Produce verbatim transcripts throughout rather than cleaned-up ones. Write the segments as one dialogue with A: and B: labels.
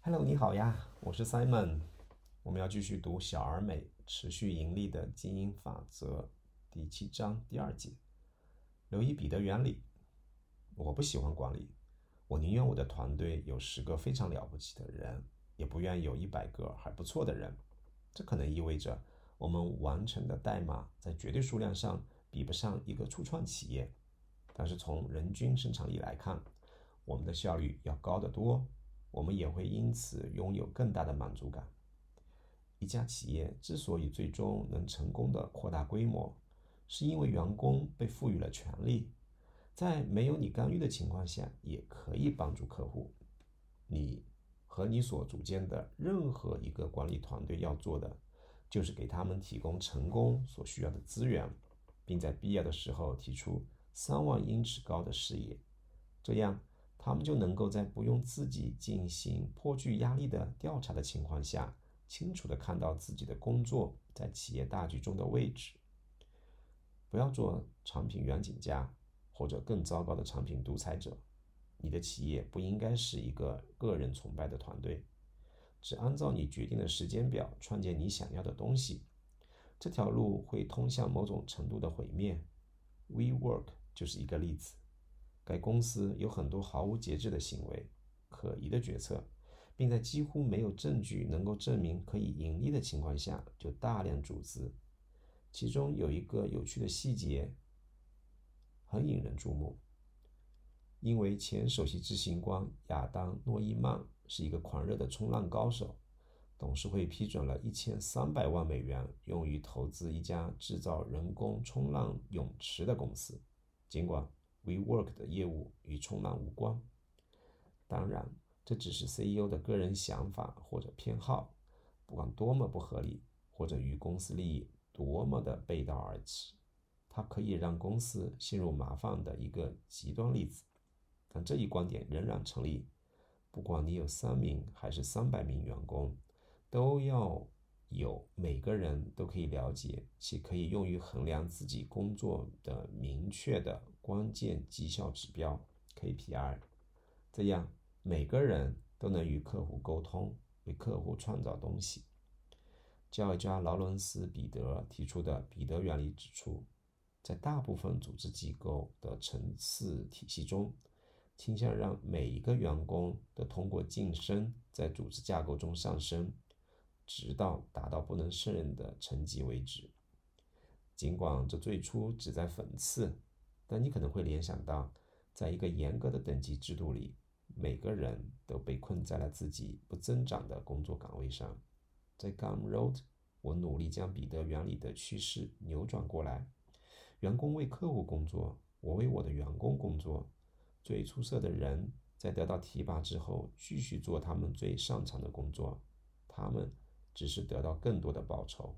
A: Hello，你好呀，我是 Simon。我们要继续读小而美持续盈利的经营法则第七章第二节，留意彼得原理。我不喜欢管理，我宁愿我的团队有十个非常了不起的人，也不愿有一百个还不错的人。这可能意味着我们完成的代码在绝对数量上比不上一个初创企业，但是从人均生产力来看，我们的效率要高得多，我们也会因此拥有更大的满足感。一家企业之所以最终能成功的扩大规模，是因为员工被赋予了权利，在没有你干预的情况下，也可以帮助客户。你和你所组建的任何一个管理团队要做的，就是给他们提供成功所需要的资源，并在必要的时候提出三万英尺高的视野，这样他们就能够在不用自己进行颇具压力的调查的情况下，清楚地看到自己的工作在企业大局中的位置。不要做产品远景家，或者更糟糕的产品独裁者。你的企业不应该是一个个人崇拜的团队，只按照你决定的时间表创建你想要的东西。这条路会通向某种程度的毁灭。WeWork 就是一个例子。该公司有很多毫无节制的行为、可疑的决策，并在几乎没有证据能够证明可以盈利的情况下就大量注资。其中有一个有趣的细节很引人注目，因为前首席执行官亚当·诺伊曼是一个狂热的冲浪高手，董事会批准了一千三百万美元用于投资一家制造人工冲浪泳池的公司，尽管 WeWork 的业务与冲浪无关。当然，这只是 C E O 的个人想法或者偏好，不管多么不合理，或者与公司利益多么的背道而驰，它可以让公司陷入麻烦的一个极端例子。但这一观点仍然成立，不管你有三名还是三百名员工，都要有每个人都可以了解其可以用于衡量自己工作的明确的关键绩效指标 K P I， 这样每个人都能与客户沟通，为客户创造东西。教育家劳伦斯·彼得提出的彼得原理指出，在大部分组织机构的层次体系中，倾向让每一个员工都通过晋升在组织架构中上升，直到达到不能胜任的层级为止。尽管这最初只在讽刺，但你可能会联想到，在一个严格的等级制度里，每个人都被困在了自己不增长的工作岗位上。在 Gumroad， 我努力将彼得原理的趋势扭转过来，员工为客户工作，我为我的员工工作。最出色的人在得到提拔之后继续做他们最擅长的工作，他们只是得到更多的报酬。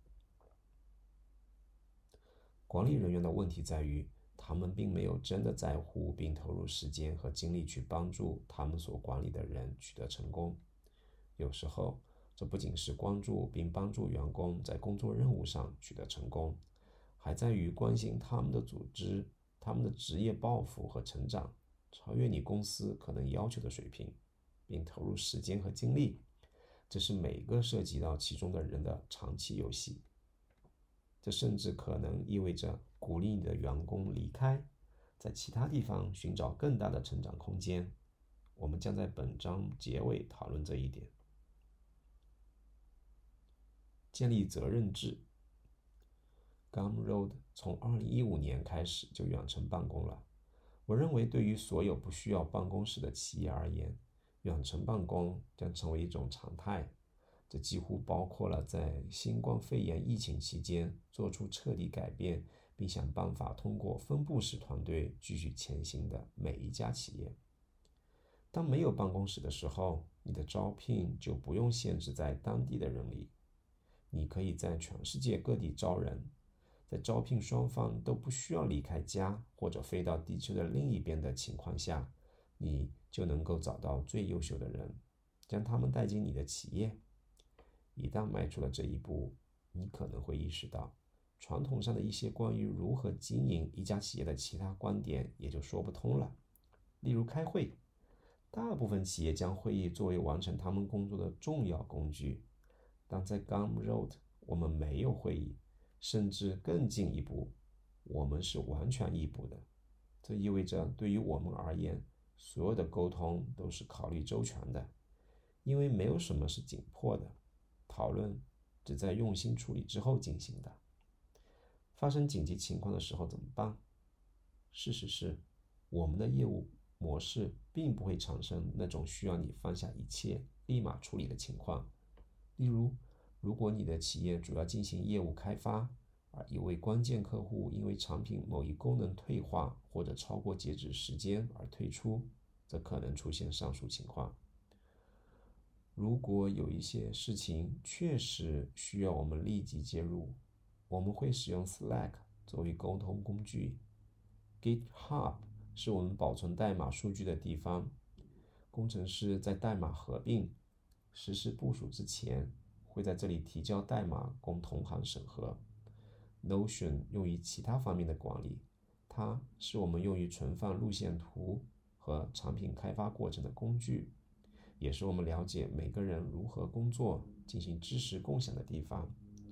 A: 管理人员的问题在于，他们并没有真的在乎并投入时间和精力去帮助他们所管理的人取得成功。有时候，这不仅是关注并帮助员工在工作任务上取得成功，还在于关心他们的组织、他们的职业抱负和成长，超越你公司可能要求的水平，并投入时间和精力。这是每个涉及到其中的人的长期游戏。这甚至可能意味着鼓励你的员工离开，在其他地方寻找更大的成长空间。我们将在本章结尾讨论这一点。建立责任制。Gumroad 从二零一五年开始就远程办公了。我认为对于所有不需要办公室的企业而言，远程办公将成为一种常态。这几乎包括了在新冠肺炎疫情期间做出彻底改变，并想办法通过分布式团队继续前行的每一家企业。当没有办公室的时候，你的招聘就不用限制在当地的人力，你可以在全世界各地招人，在招聘双方都不需要离开家或者飞到地球的另一边的情况下，你就能够找到最优秀的人，将他们带进你的企业。一旦迈出了这一步，你可能会意识到，传统上的一些关于如何经营一家企业的其他观点也就说不通了。例如开会， 大部分企业将会议作为完成他们工作的重要工具，但在 Gumroad， 我们没有会议，甚至更进一步，我们是完全异步的。这意味着对于我们而言，所有的沟通都是考虑周全的，因为没有什么是紧迫的，讨论只在用心处理之后进行的。发生紧急情况的时候怎么办？事实是，我们的业务模式并不会产生那种需要你放下一切立马处理的情况。例如，如果你的企业主要进行业务开发，而一位关键客户因为产品某一功能退化或者超过截止时间而退出，则可能出现上述情况。如果有一些事情确实需要我们立即介入，我们会使用 Slack 作为沟通工具。GitHub 是我们保存代码数据的地方，工程师在代码合并、实施部署之前，会在这里提交代码供同行审核。Notion 用于其他方面的管理，它是我们用于存放路线图和产品开发过程的工具，也是我们了解每个人如何工作、进行知识共享的地方。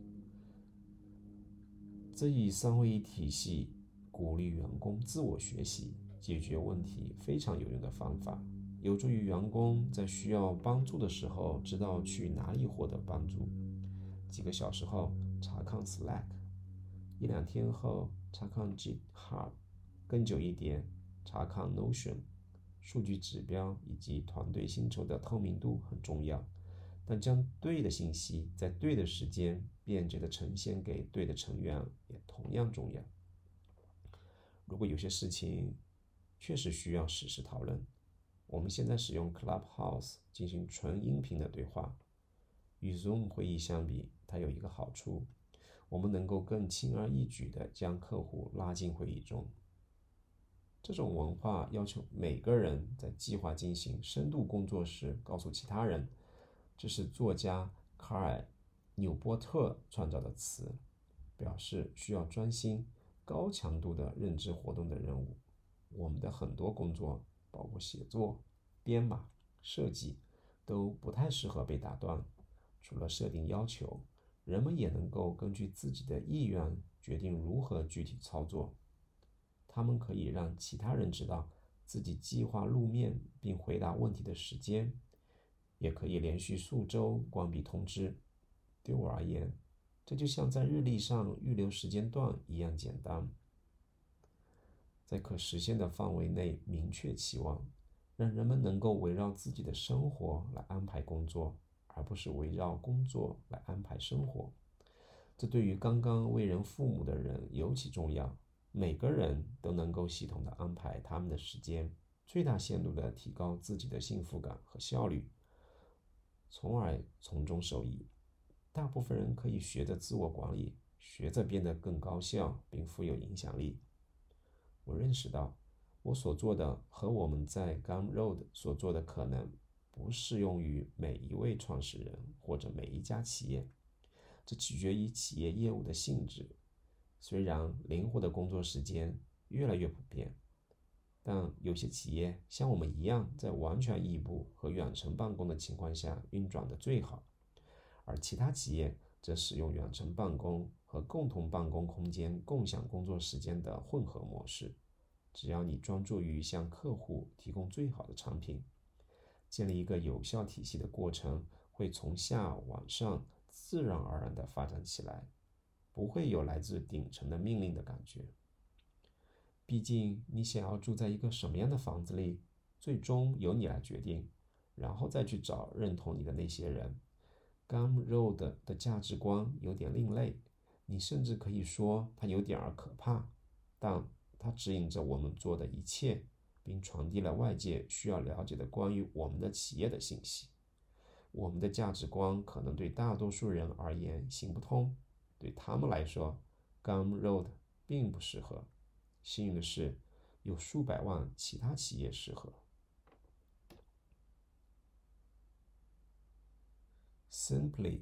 A: 这一三位一体系鼓励员工自我学习、解决问题非常有用的方法，有助于员工在需要帮助的时候知道去哪里获得帮助。几个小时后查看 Slack， 一两天后查看 GitHub， 更久一点查看 Notion。 数据指标以及团队薪酬的透明度很重要，但将对的信息在对的时间便捷地呈现给对的成员也同样重要。如果有些事情确实需要实时讨论，我们现在使用 Clubhouse 进行纯音频的对话。与 Zoom 会议相比，它有一个好处，我们能够更轻而易举地将客户拉进会议中。这种文化要求每个人在计划进行深度工作时告诉其他人，这是作家卡尔·纽波特创造的词，表示需要专心、高强度的认知活动的任务。我们的很多工作，包括写作、编码、设计，都不太适合被打断。除了设定要求，人们也能够根据自己的意愿决定如何具体操作。他们可以让其他人知道自己计划露面并回答问题的时间，也可以连续数周关闭通知。对我而言，这就像在日历上预留时间段一样简单。在可实现的范围内明确期望，让人们能够围绕自己的生活来安排工作，而不是围绕工作来安排生活。这对于刚刚为人父母的人尤其重要。每个人都能够系统地安排他们的时间，最大限度地提高自己的幸福感和效率，从而从中受益。大部分人可以学着自我管理，学着变得更高效并富有影响力。我认识到，我所做的和我们在 Gumroad 所做的可能不适用于每一位创始人或者每一家企业，这取决于企业业务的性质。虽然灵活的工作时间越来越普遍，但有些企业像我们一样，在完全异步和远程办公的情况下运转的最好，而其他企业则使用远程办公和共同办公空间共享工作时间的混合模式。只要你专注于向客户提供最好的产品，建立一个有效体系的过程会从下往上自然而然地发展起来，不会有来自顶层的命令的感觉。毕竟你想要住在一个什么样的房子里，最终由你来决定，然后再去找认同你的那些人。Gumroad 的价值观有点另类，你甚至可以说它有点儿可怕，但它指引着我们做的一切，并传递了外界需要了解的关于我们的企业的信息。我们的价值观可能对大多数人而言行不通，对他们来说 Gumroad 并不适合。幸运的是，有数百万其他企业适合。Simply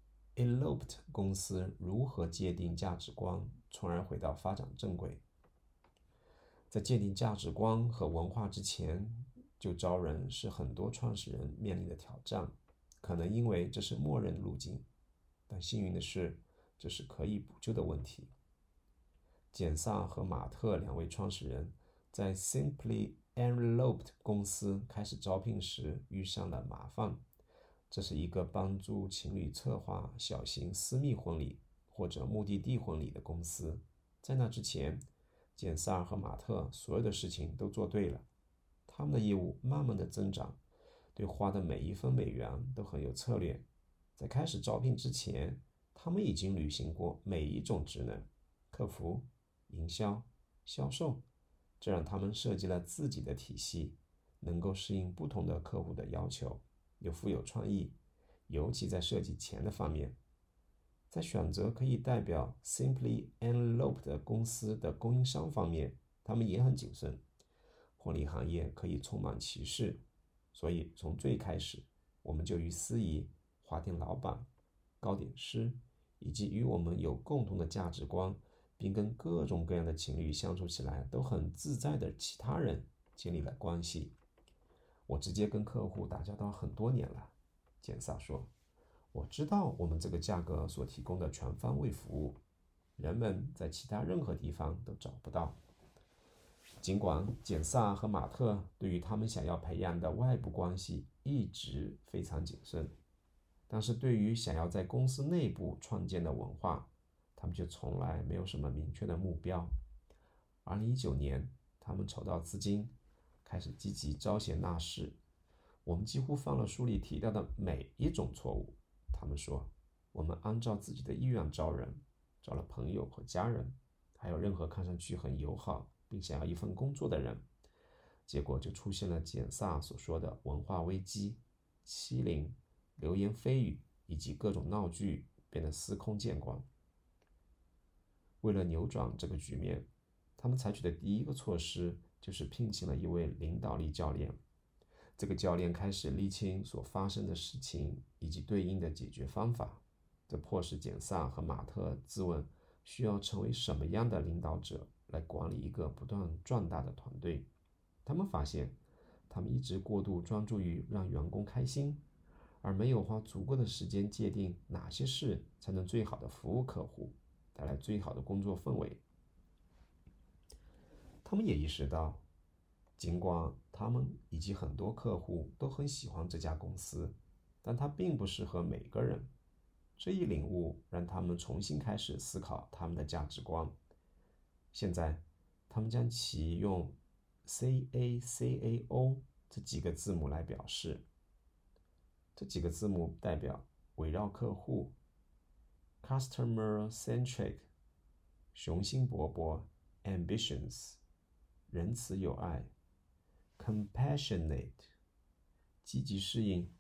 A: Eloped 公司如何界定价值观，从而回到发展正轨。在界定价值观和文化之前， 就招人是很多创始人面临的挑战，可能因为这是默认路径，但幸运的是，这是可以补救的问题。简萨和马特两位创始人在 Simply Eloped 公司开始招聘时遇上了麻烦。这是一个帮助情侣策划小型私密婚礼或者目的地婚礼的公司。在那之前，简萨尔和马特所有的事情都做对了，他们的业务慢慢的增长，对花的每一分美元都很有策略。在开始招聘之前，他们已经履行过每一种职能，客服、营销、销售，这让他们设计了自己的体系，能够适应不同的客户的要求，又富有创意，尤其在设计钱的方面。在选择可以代表 Simply Eloped 的公司的供应商方面，他们也很谨慎。婚礼行业可以充满歧视，所以从最开始，我们就与司仪、花店老板、糕点师以及与我们有共同的价值观，并跟各种各样的情侣相处起来都很自在的其他人建立了关系。我直接跟客户打交道很多年了，简萨说，我知道我们这个价格所提供的全方位服务，人们在其他任何地方都找不到。尽管简萨和马特对于他们想要培养的外部关系一直非常谨慎，但是对于想要在公司内部创建的文化，他们就从来没有什么明确的目标。二零一九年，他们筹到资金，开始积极招贤纳士。我们几乎犯了书里提到的每一种错误。他们说，我们按照自己的意愿招人，招了朋友和家人，还有任何看上去很友好并想要一份工作的人。结果就出现了简萨所说的文化危机、欺凌、流言蜚语以及各种闹剧变得司空见惯。为了扭转这个局面，他们采取的第一个措施就是聘请了一位领导力教练。这个教练开始厘清所发生的事情以及对应的解决方法，这迫使简萨和马特自问需要成为什么样的领导者来管理一个不断壮大的团队。他们发现，他们一直过度专注于让员工开心，而没有花足够的时间界定哪些事才能最好的服务客户，带来最好的工作氛围。他们也意识到，尽管他们以及很多客户都很喜欢这家公司，但它并不适合每个人。这一领悟让他们重新开始思考他们的价值观。现在，他们将其用 C A C A O 这几个字母来表示。这几个字母代表围绕客户 Customer Centric、 雄心勃勃 Ambitions、 仁慈有爱 Compassionate、 积极适应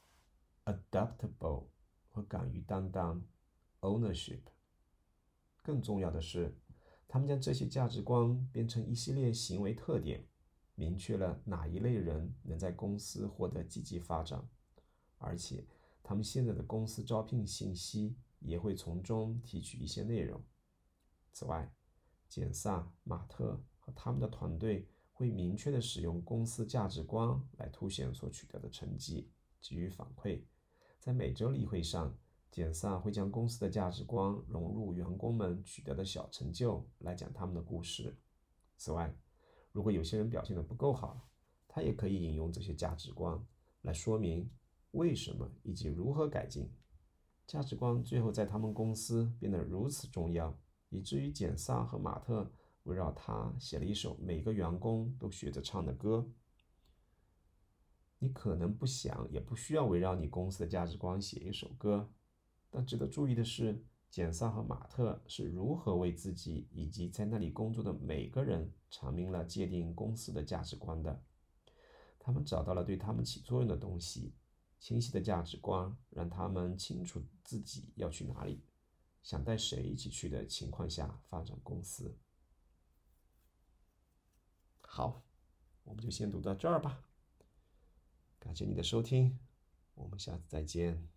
A: Adaptable 和敢于担当 Ownership。 更重要的是，他们将这些价值观变成一系列行为特点，明确了哪一类人能在公司获得积极发展，而且他们现在的公司招聘信息也会从中提取一些内容。此外，简萨、马特和他们的团队会明确地使用公司价值观来凸显所取得的成绩，给予反馈。在每周例会上，简萨会将公司的价值观融入员工们取得的小成就，来讲他们的故事。此外，如果有些人表现得不够好，他也可以引用这些价值观来说明为什么以及如何改进。价值观最后在他们公司变得如此重要，以至于简萨和马特围绕他写了一首每个员工都学着唱的歌。你可能不想也不需要围绕你公司的价值观写一首歌，但值得注意的是，简萨和马特是如何为自己以及在那里工作的每个人阐明了界定公司的价值观的。他们找到了对他们起作用的东西，清晰的价值观让他们清楚自己要去哪里，想带谁一起去的情况下发展公司。好，我们就先读到这儿吧。感谢你的收听，我们下次再见。